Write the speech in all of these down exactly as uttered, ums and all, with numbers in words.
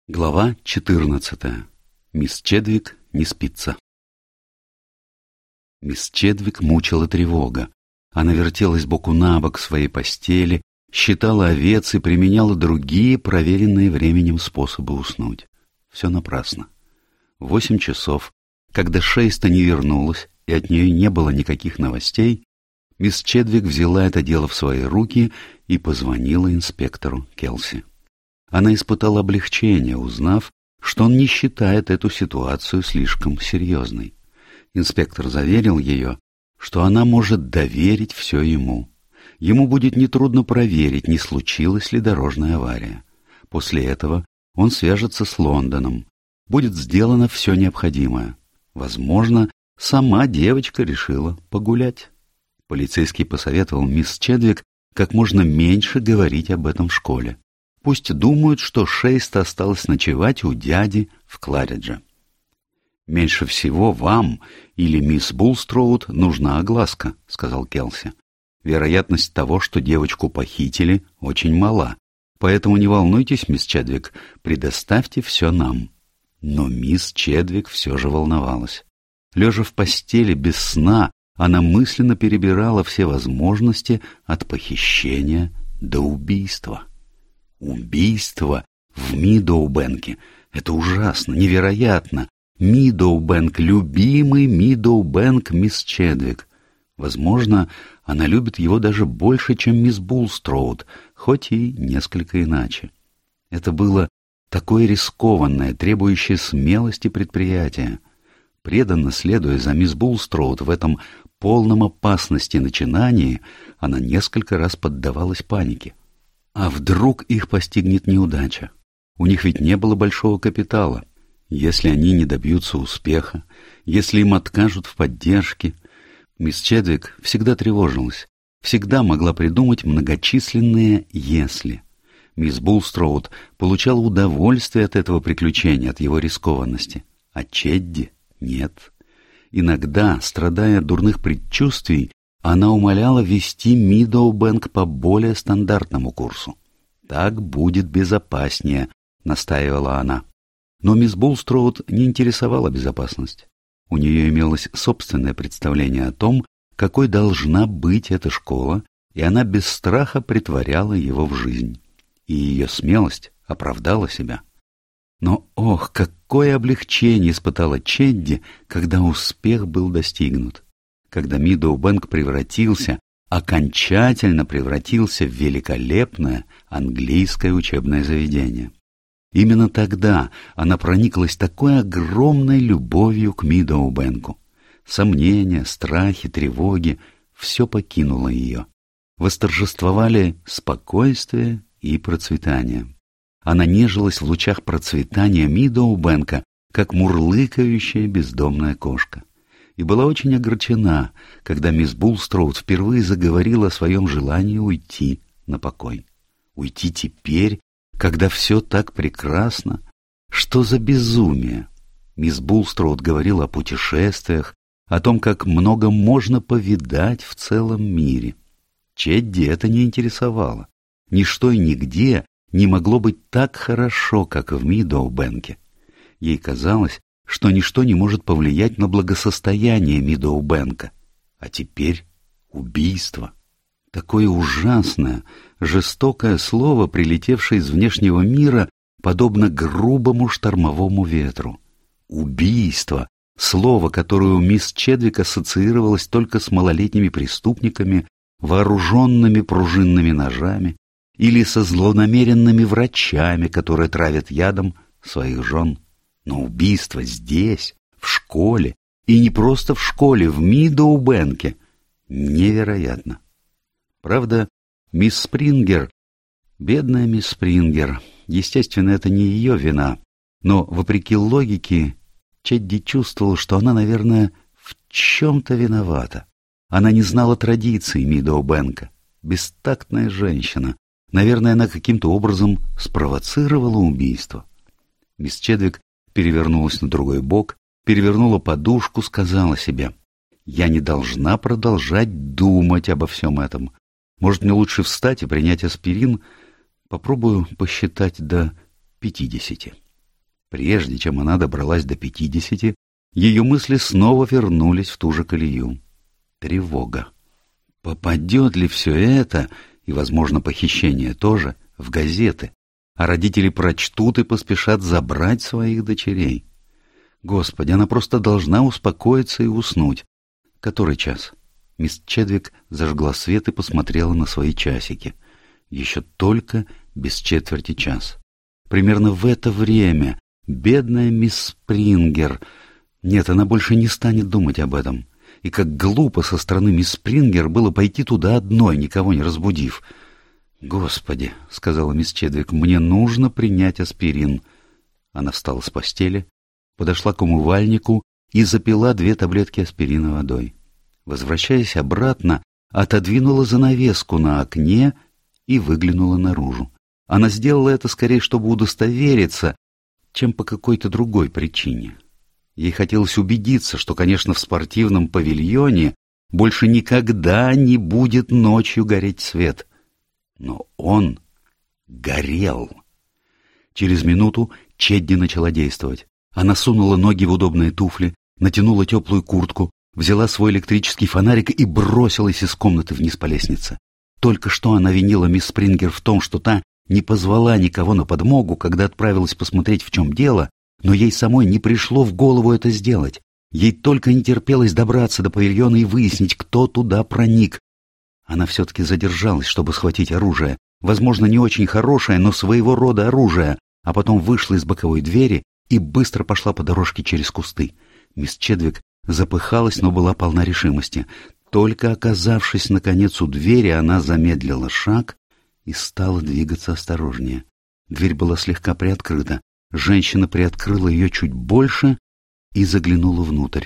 Глава четырнадцатая. Мисс Чедвик не спится. Мисс Чедвик мучила тревога. Она вертелась боку на бок в своей постели, считала овец и применяла другие, проверенные временем способы уснуть. Все напрасно. В восемь часов, когда Шейста не вернулась и от нее не было никаких новостей, мисс Чедвик взяла это дело в свои руки и позвонила инспектору Келси. Она испытала облегчение, узнав, что он не считает эту ситуацию слишком серьезной. Инспектор заверил ее, что она может доверить все ему. Ему будет нетрудно проверить, не случилась ли дорожная авария. После этого он свяжется с Лондоном. Будет сделано все необходимое. Возможно, сама девочка решила погулять. Полицейский посоветовал мисс Чедвик как можно меньше говорить об этом в школе. Пусть думают, что Шейста осталась ночевать у дяди в Кларидже. «Меньше всего вам или мисс Булстроуд нужна огласка», — сказал Келси. «Вероятность того, что девочку похитили, очень мала. Поэтому не волнуйтесь, мисс Чедвик, предоставьте все нам». Но мисс Чедвик все же волновалась. Лежа в постели без сна, она мысленно перебирала все возможности от похищения до убийства. Убийство в Мидоубенке. Это ужасно, невероятно. Мидоубенк, любимый Мидоубенк мисс Чедвик. Возможно, она любит его даже больше, чем мисс Булстроуд, хоть и несколько иначе. Это было такое рискованное, требующее смелости предприятие. Преданно следуя за мисс Булстроуд в этом полном опасности начинании, она несколько раз поддавалась панике. А вдруг их постигнет неудача? У них ведь не было большого капитала. Если они не добьются успеха, если им откажут в поддержке... Мисс Чедвик всегда тревожилась, всегда могла придумать многочисленные «если». Мисс Булстроуд получала удовольствие от этого приключения, от его рискованности. А Чедди нет. Иногда, страдая от дурных предчувствий, она умоляла вести Мидоубенк по более стандартному курсу. «Так будет безопаснее», — настаивала она. Но мисс Булстроуд не интересовала безопасность. У нее имелось собственное представление о том, какой должна быть эта школа, и она без страха претворяла его в жизнь. И ее смелость оправдала себя. Но, ох, какое облегчение испытала Чедди, когда успех был достигнут. Когда Мидоубенк превратился, окончательно превратился в великолепное английское учебное заведение. Именно тогда она прониклась такой огромной любовью к Мидоубенку. Сомнения, страхи, тревоги — все покинуло ее. Восторжествовали спокойствие и процветание. Она нежилась в лучах процветания Мидоубенка, как мурлыкающая бездомная кошка. И была очень огорчена, когда мисс Булстроуд впервые заговорила о своем желании уйти на покой. Уйти теперь, когда все так прекрасно? Что за безумие? Мисс Булстроуд говорила о путешествиях, о том, как много можно повидать в целом мире. Чедди это не интересовало. Ничто и нигде не могло быть так хорошо, как в Мидоубенке. Ей казалось, что ничто не может повлиять на благосостояние Мидоубенка. А теперь убийство. Такое ужасное, жестокое слово, прилетевшее из внешнего мира, подобно грубому штормовому ветру. Убийство. Слово, которое у мисс Чедвик ассоциировалось только с малолетними преступниками, вооруженными пружинными ножами, или со злонамеренными врачами, которые травят ядом своих жен. Но убийство здесь, в школе, и не просто в школе, в Мидоубенке, невероятно. Правда, мисс Спрингер, бедная мисс Спрингер, естественно, это не ее вина, но, вопреки логике, Чедди чувствовал, что она, наверное, в чем-то виновата. Она не знала традиций Мидоубенка. Бестактная женщина. Наверное, она каким-то образом спровоцировала убийство. Мисс Чедвик перевернулась на другой бок, перевернула подушку, сказала себе: «Я не должна продолжать думать обо всем этом. Может, мне лучше встать и принять аспирин? Попробую посчитать до пятидесяти». Прежде чем она добралась до пятидесяти, ее мысли снова вернулись в ту же колею. Тревога. Попадет ли все это, и, возможно, похищение тоже, в газеты, а родители прочтут и поспешат забрать своих дочерей? Господи, она просто должна успокоиться и уснуть. Который час? Мисс Чедвик зажгла свет и посмотрела на свои часики. Еще только без четверти час. Примерно в это время бедная мисс Спрингер... Нет, она больше не станет думать об этом. И как глупо со стороны мисс Спрингер было пойти туда одной, никого не разбудив. «Господи», — сказала мисс Чедвик, — «мне нужно принять аспирин». Она встала с постели, подошла к умывальнику и запила две таблетки аспирина водой. Возвращаясь обратно, отодвинула занавеску на окне и выглянула наружу. Она сделала это скорее, чтобы удостовериться, чем по какой-то другой причине. Ей хотелось убедиться, что, конечно, в спортивном павильоне больше никогда не будет ночью гореть свет. Но он горел. Через минуту Чедди начала действовать. Она сунула ноги в удобные туфли, натянула теплую куртку, взяла свой электрический фонарик и бросилась из комнаты вниз по лестнице. Только что она винила мисс Спрингер в том, что та не позвала никого на подмогу, когда отправилась посмотреть, в чем дело, но ей самой не пришло в голову это сделать. Ей только не терпелось добраться до павильона и выяснить, кто туда проник. Она все-таки задержалась, чтобы схватить оружие, возможно, не очень хорошее, но своего рода оружие, а потом вышла из боковой двери и быстро пошла по дорожке через кусты. Мисс Чедвик запыхалась, но была полна решимости. Только оказавшись, наконец, у двери, она замедлила шаг и стала двигаться осторожнее. Дверь была слегка приоткрыта. Женщина приоткрыла ее чуть больше и заглянула внутрь.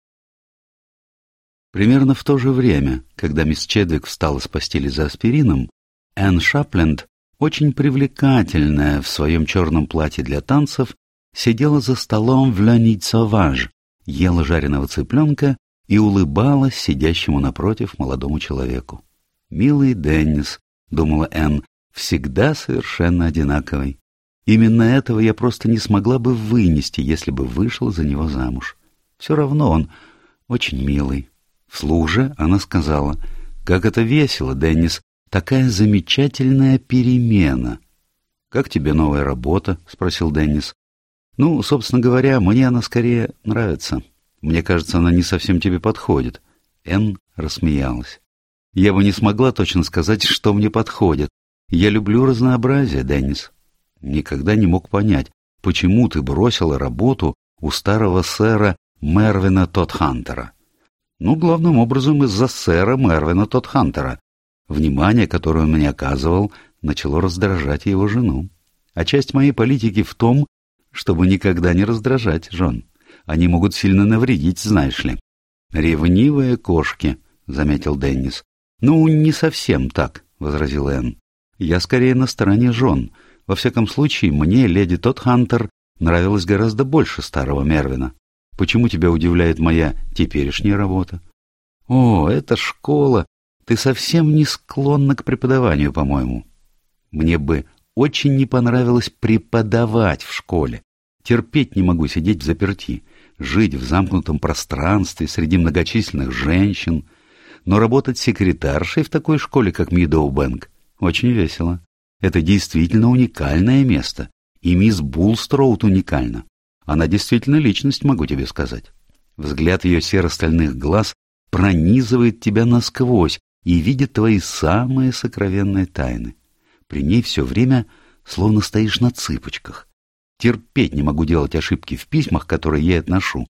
Примерно в то же время, когда мисс Чедвик встала с постели за аспирином, Энн Шапленд, очень привлекательная в своем черном платье для танцев, сидела за столом в «Le Nid Sauvage», ела жареного цыпленка и улыбалась сидящему напротив молодому человеку. «Милый Деннис», — думала Энн, — «всегда совершенно одинаковый. Именно этого я просто не смогла бы вынести, если бы вышла за него замуж. Все равно он очень милый». Вслух же она сказала: «Как это весело, Деннис, такая замечательная перемена». «Как тебе новая работа?» — спросил Деннис. «Ну, собственно говоря, мне она скорее нравится. Мне кажется, она не совсем тебе подходит». Энн рассмеялась. «Я бы не смогла точно сказать, что мне подходит. Я люблю разнообразие, Деннис. Никогда не мог понять, почему ты бросила работу у старого сэра Мервина Тодхантера». «Ну, главным образом из-за сэра Мервина Тодхантера. Внимание, которое он мне оказывал, начало раздражать его жену. А часть моей политики в том, чтобы никогда не раздражать жен. Они могут сильно навредить, знаешь ли». «Ревнивые кошки», — заметил Деннис. «Ну, не совсем так», — возразил Энн. «Я скорее на стороне жен. Во всяком случае, мне, леди Тодхантер, нравилось гораздо больше старого Мервина. Почему тебя удивляет моя теперешняя работа?» «О, это школа. Ты совсем не склонна к преподаванию, по-моему». «Мне бы очень не понравилось преподавать в школе. Терпеть не могу сидеть взаперти, жить в замкнутом пространстве среди многочисленных женщин. Но работать секретаршей в такой школе, как Мидоубэнк, очень весело. Это действительно уникальное место, и мисс Булстроуд уникальна. Она действительно личность, могу тебе сказать. Взгляд ее серо-стальных глаз пронизывает тебя насквозь и видит твои самые сокровенные тайны. При ней все время словно стоишь на цыпочках. Терпеть не могу делать ошибки в письмах, которые ей отношу.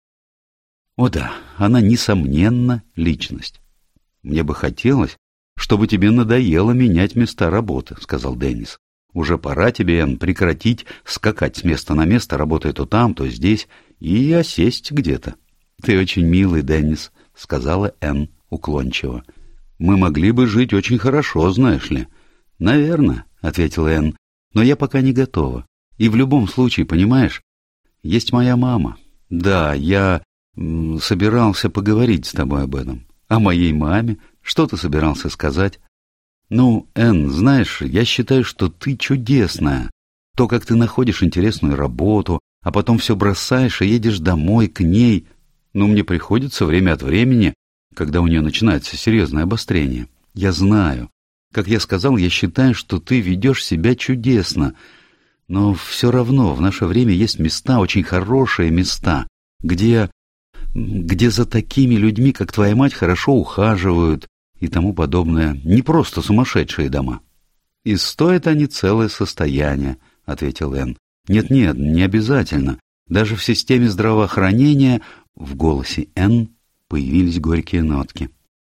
О да, она, несомненно, личность. Мне бы хотелось, чтобы тебе надоело менять места работы, — сказал Деннис. Уже пора тебе, Энн, прекратить скакать с места на место, работая то там, то здесь, и осесть где-то. — Ты очень милый, Деннис, — сказала Энн уклончиво. — Мы могли бы жить очень хорошо, знаешь ли. — Наверное, — ответила Энн, — но я пока не готова. И в любом случае, понимаешь, есть моя мама. Да, я м, собирался поговорить с тобой об этом. О моей маме? Что ты собирался сказать? Ну, Энн, знаешь, я считаю, что ты чудесная. То, как ты находишь интересную работу, а потом все бросаешь и едешь домой, к ней. Но мне приходится время от времени, когда у нее начинается серьезное обострение. Я знаю. Как я сказал, я считаю, что ты ведешь себя чудесно. Но все равно в наше время есть места, очень хорошие места, где, где за такими людьми, как твоя мать, хорошо ухаживают и тому подобное. Не просто сумасшедшие дома. И стоят они целое состояние, — ответил Энн. Нет-нет, не обязательно. Даже в системе здравоохранения в голосе Энн появились горькие нотки.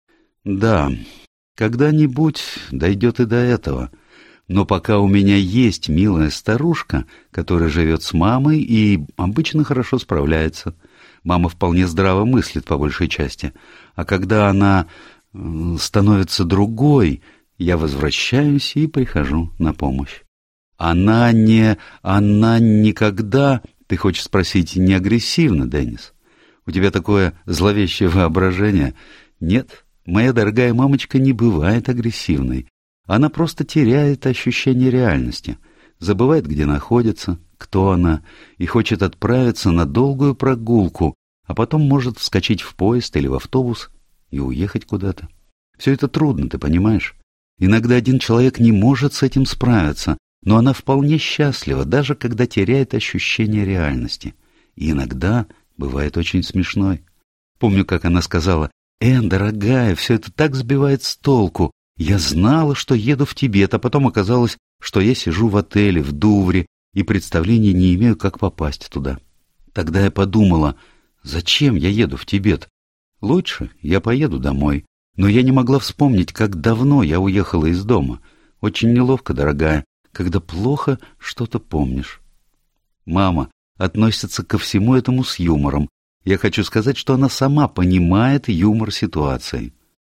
Да, когда-нибудь дойдет и до этого. Но пока у меня есть милая старушка, которая живет с мамой и обычно хорошо справляется. Мама вполне здраво мыслит по большей части. А когда она э, становится другой, я возвращаюсь и прихожу на помощь. Она не... Она никогда... Ты хочешь спросить, не агрессивна, Деннис? У тебя такое зловещее воображение? Нет, моя дорогая мамочка не бывает агрессивной. Она просто теряет ощущение реальности, забывает, где находится, кто она, и хочет отправиться на долгую прогулку, а потом может вскочить в поезд или в автобус и уехать куда-то. Все это трудно, ты понимаешь? Иногда один человек не может с этим справиться, но она вполне счастлива, даже когда теряет ощущение реальности. И иногда бывает очень смешной. Помню, как она сказала: «Энн, дорогая, все это так сбивает с толку. Я знала, что еду в Тибет, а потом оказалось, что я сижу в отеле в Дувре и представления не имею, как попасть туда». Тогда я подумала: зачем я еду в Тибет? Лучше я поеду домой. Но я не могла вспомнить, как давно я уехала из дома. Очень неловко, дорогая, когда плохо что-то помнишь. Мама относится ко всему этому с юмором. Я хочу сказать, что она сама понимает юмор ситуации.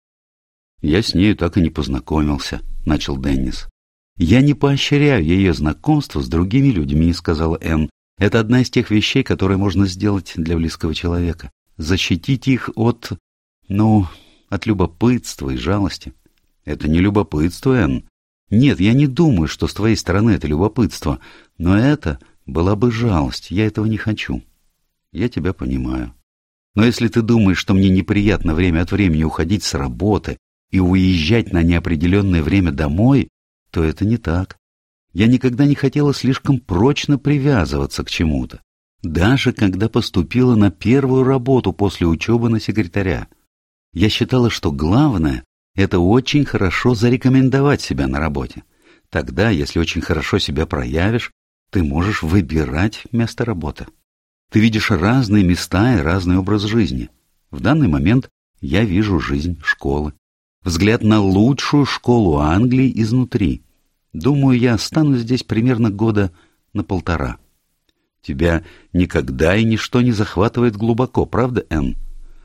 «Я с нею так и не познакомился», — начал Деннис. «Я не поощряю ее знакомство с другими людьми», — сказала Энн. «Это одна из тех вещей, которые можно сделать для близкого человека. Защитить их от... ну, от любопытства и жалости». «Это не любопытство, Энн. Нет, я не думаю, что с твоей стороны это любопытство, но это была бы жалость, я этого не хочу». «Я тебя понимаю. Но если ты думаешь, что мне неприятно время от времени уходить с работы и уезжать на неопределенное время домой, то это не так. Я никогда не хотела слишком прочно привязываться к чему-то, даже когда поступила на первую работу после учебы на секретаря. Я считала, что главное — это очень хорошо зарекомендовать себя на работе. Тогда, если очень хорошо себя проявишь, ты можешь выбирать место работы. Ты видишь разные места и разный образ жизни. В данный момент я вижу жизнь школы. Взгляд на лучшую школу Англии изнутри. Думаю, я останусь здесь примерно года на полтора. Тебя никогда и ничто не захватывает глубоко, правда, Энн?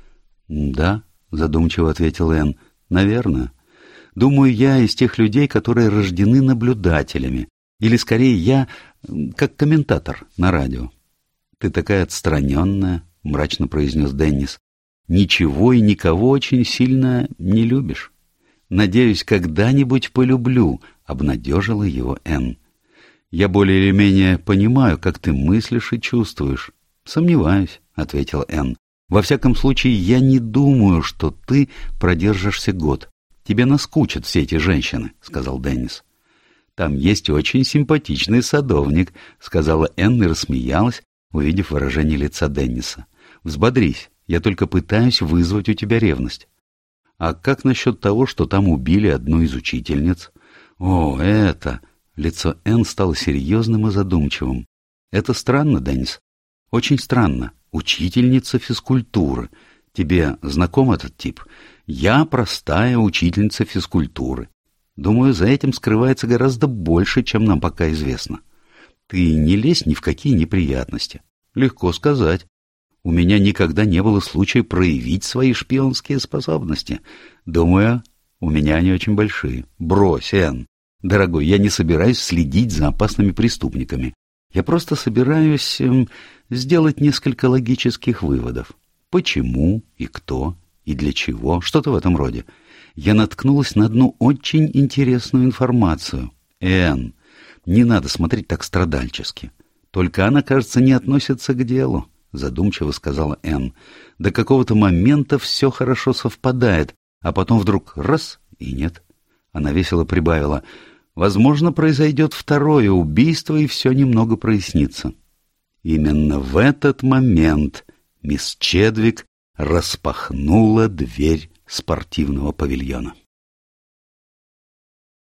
Да, задумчиво ответил Энн. Наверное. Думаю, я из тех людей, которые рождены наблюдателями. Или, скорее, я как комментатор на радио. Ты такая отстраненная, мрачно произнес Деннис. Ничего и никого очень сильно не любишь. Надеюсь, когда-нибудь полюблю, обнадежила его Энн. Я более или менее понимаю, как ты мыслишь и чувствуешь. Сомневаюсь, ответила Энн. Во всяком случае, я не думаю, что ты продержишься год. Тебе наскучат все эти женщины, сказал Деннис. Там есть очень симпатичный садовник, сказала Энн и рассмеялась, увидев выражение лица Денниса. Взбодрись, я только пытаюсь вызвать у тебя ревность. А как насчет того, что там убили одну из учительниц? О, это... Лицо Энн стало серьезным и задумчивым. Это странно, Деннис. Очень странно. Учительница физкультуры. Тебе знаком этот тип? Я простая учительница физкультуры. Думаю, за этим скрывается гораздо больше, чем нам пока известно. Ты не лезь ни в какие неприятности. Легко сказать. У меня никогда не было случая проявить свои шпионские способности. Думаю, у меня они очень большие. Брось, Энн. Дорогой, я не собираюсь следить за опасными преступниками. Я просто собираюсь эм, сделать несколько логических выводов. Почему и кто и для чего, что-то в этом роде. Я наткнулась на одну очень интересную информацию. Энн, не надо смотреть так страдальчески. Только она, кажется, не относится к делу, — задумчиво сказала Энн. До какого-то момента все хорошо совпадает, а потом вдруг раз — и нет. Она весело прибавила: возможно, произойдет второе убийство, и все немного прояснится. Именно в этот момент мисс Чедвик распахнула дверь спортивного павильона.